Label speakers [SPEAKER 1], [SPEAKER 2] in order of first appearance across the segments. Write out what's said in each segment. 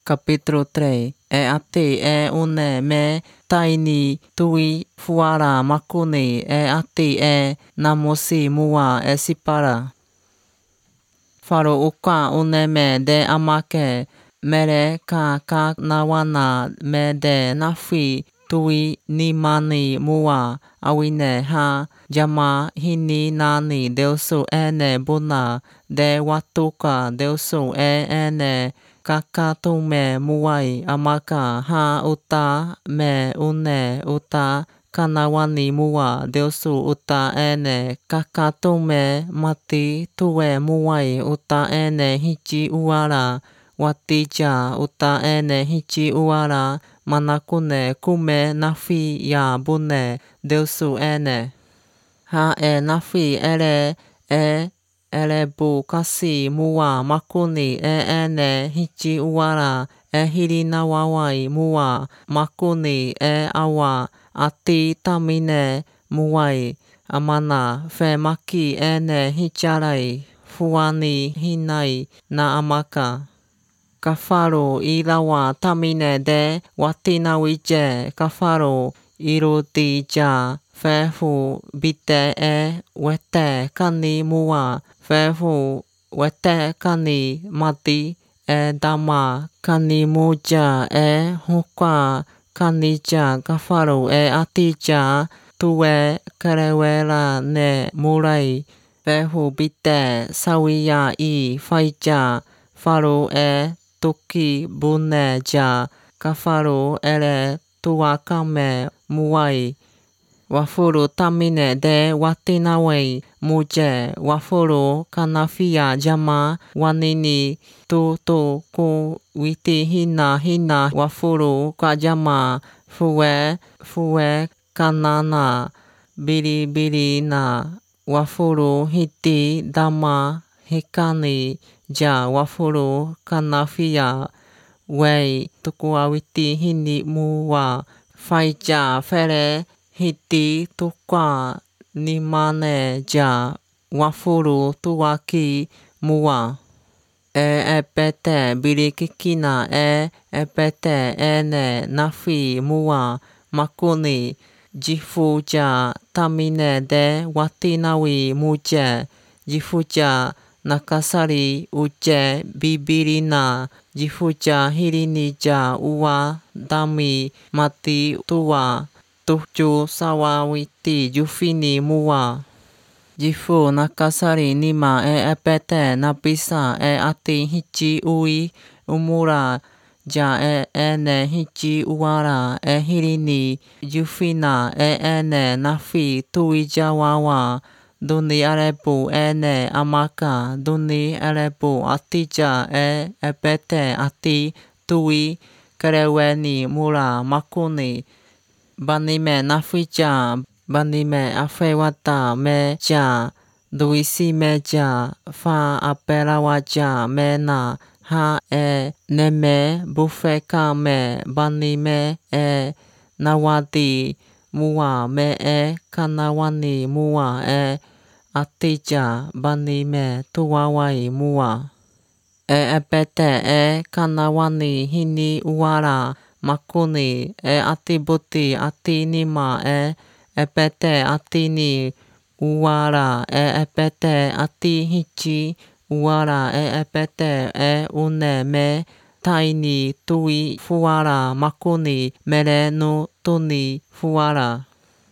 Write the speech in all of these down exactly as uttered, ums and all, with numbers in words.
[SPEAKER 1] Capítulo três. E ate e une me taini tui fuara makuni e ate e namosi mua e sipara. Faro uka une me de amake mere ka ka nawana me de nafi tui ni mani mua awine ha jama hini nani deusu ene buna de watuka deusu e ene kakatume muai amaka ha uta me une uta kanawani mua deusu uta ene kakatume mati tue muai uta ene hichi uara watija uta ene hichi uara manakune kume nafi ya bune deusu ene ha e nafi ere e ere bu kasi mua makuni e ene hichi uara e hiri nawawai mua makuni e awa ati tamine muai amana fe maki ene hicharai fuani hinai na amaka. Kafaro irawa tamine de watina wije kafaro irudi ja fehu bite e wete kani mua fehu wete kani mati e dama kani muja e huka kani ja kafaro e atija tue kerewera ne murai fehu bite sawiya i faija faro e tuki bune ja kafaro ere tuakame muai wafuru tamine de watinawei muje wafuru kanafia jama wanini tu tu ku witi hina hina wafuru kajama fue fue kanana biri biri na wafuru hiti dama hikani ja wafuru kanafia wei tukua witi hini mua faija fere hiti tukwa nimane ja wafuru tuaki mua e epete birikikina e epete ene nafi mua makuni jifu ja tamine de watinawi muje jifu ja nakasari uje bibirina jifu ja hirini ja ua dami mati tua tuju sawawiti jufini mua jifu nakasari nima e epete napisa e ati hichi ui umura ja e ene hichi uara e hirini jufina e ene nafi tui jawawa duni arebu ene amaka duni arebu atija e epete ati tui kereweni mura makuni banime nafija banime afewata me ja duisi me ja fa aperawa ja me na ha e neme bufeka me banime e nawadi mua me e kanawani mua e atija banime tuwawai mua e epete e kanawani hini uara makuni e atibuti ati nima e epete atini uara e epete ati hichi uara e epete e une me taini tui fuara makuni mere no tuni fuara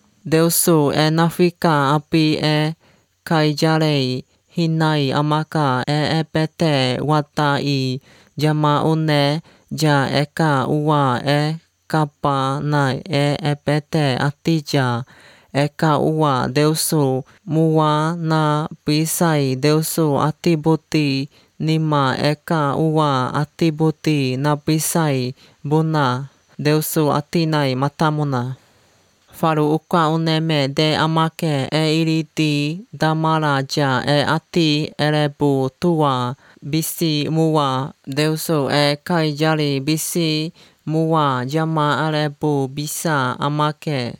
[SPEAKER 1] deusu e nafika api e kaijarei hinai amaka e epete wata i jama une ja eka ua e kapa nai e epete atija eka ua deusu mua na pisai deusu atibuti nima eka ua atibuti na pisai buna deusu atinai matamuna faru uka uneme de amake e iriti damara ja e ati erebu tua bisi mua deusu e kaijari bisi mua jama arebu bisa amake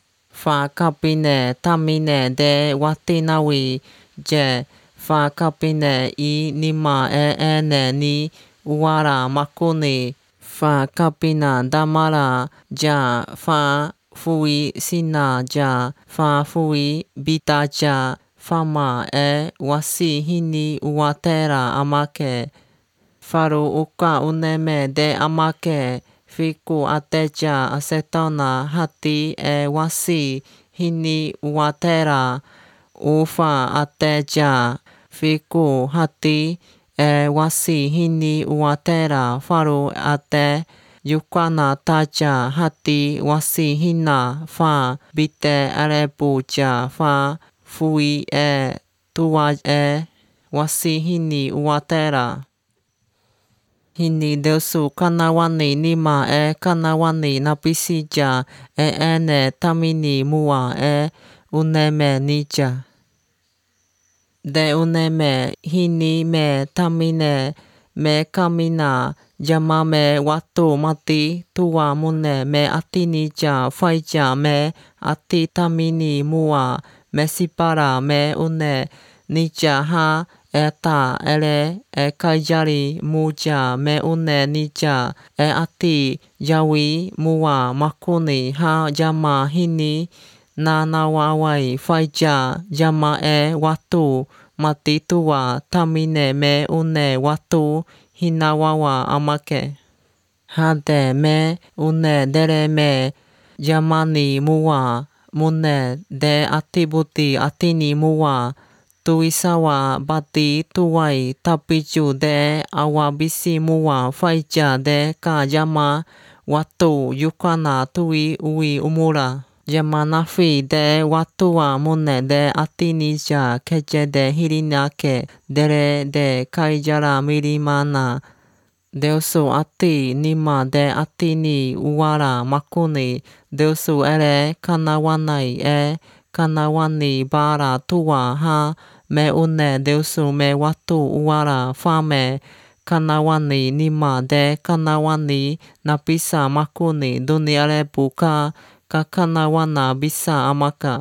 [SPEAKER 1] fa kapine tamine de watinawi je fa kapine i nima e ene ni uara makuni fa kapina damara ja fa fui sina ja fa fui bita ja fama e wasi hini uatera amake faru uka uneme de amake fiku ateja asetona hati e wasi hini uatera ufa ateja fiku hati e wasi hini uatera faru ate yukana taja hati wasi hina fa bite arepu ja fa fui e tua e wasi hini uatera hini deusu kanawani nima e kanawani napisi ja e ene tamini mua e uneme nija de uneme hini me tamine me kamina jama me watu mati tua mune me atini ja faija me ati tamini mua me sipara me une nija ha eta ele e kaijari muja me une nija e ati yawi mua makuni ha jama hini na nawawai faija jama e watu mati tua tamine me une watu hinawawa amake hade me une dere me jamani mua mune de atibuti atini mua tuisawa bati tuwai tapiju de awabisi mua faija de ka jama watu yukana tui ui umura Yamanafi de watua mune de atini ja keje de hirinake dere de kaijara mirimana deusu ati nima de atini uara makuni deusu ere kanawanai e kanawani bara tua ha me une deusu me watu uara fame kanawani nima de kanawani napisa makuni duniare buka kakanawana bisa amaka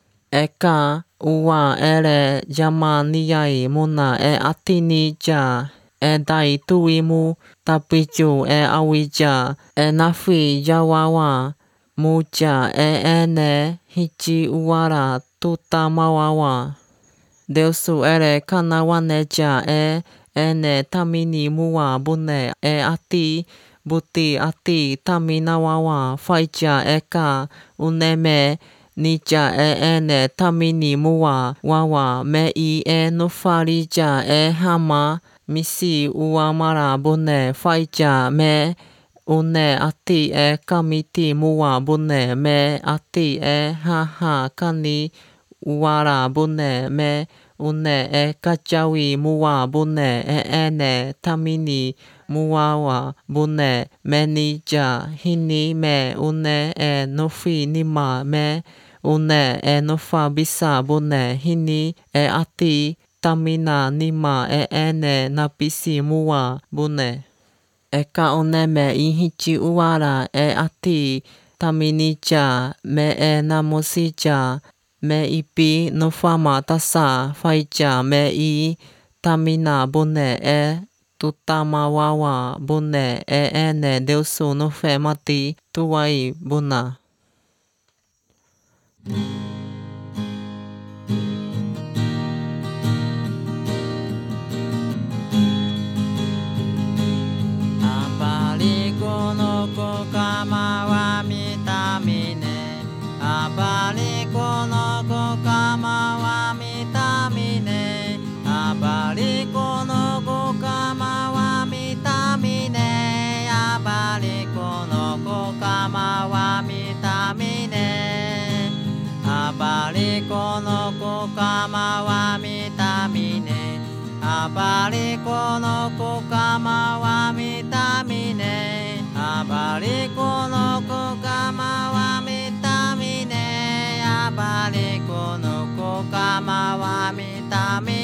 [SPEAKER 1] eka ua ere jama niyai muna e atini ja e dai tuimu tapiju e awija e nafi jawawa muja e ene hichi uara tutamawawa deusu ere kanawane ja e ene tamini mua bune e ati buti ati taminawawa faija eka uneme nija e ene tamini mua wawa me i e nufarija e hama misi uamara bune faija me une ati e kamiti mua bune me ati e haha kani uara bune me une e kajawi mua bune e ene tamini muawa bune me nija hini me une e nufi nima me une e nufa bisa bune hini e ati tamina nima e ene napisi mua bune eka une me ihichi uara e ati taminija me e namosija me ipi nufama tasa faija me i tamina bune e tutamawawa bune e ene deusu nufe mati tuwai buna Abaliko no kokama wa mitamine Abaliko no kokama wa mitamine Abaliko no kokama wa mitamine Abaliko no kokama wa mitamine Abaliko no kokama wa mitamine Abaliko no kokama wa mitamine Abaliko no kokama wa mitamine Abaliko no kokama wa mitamine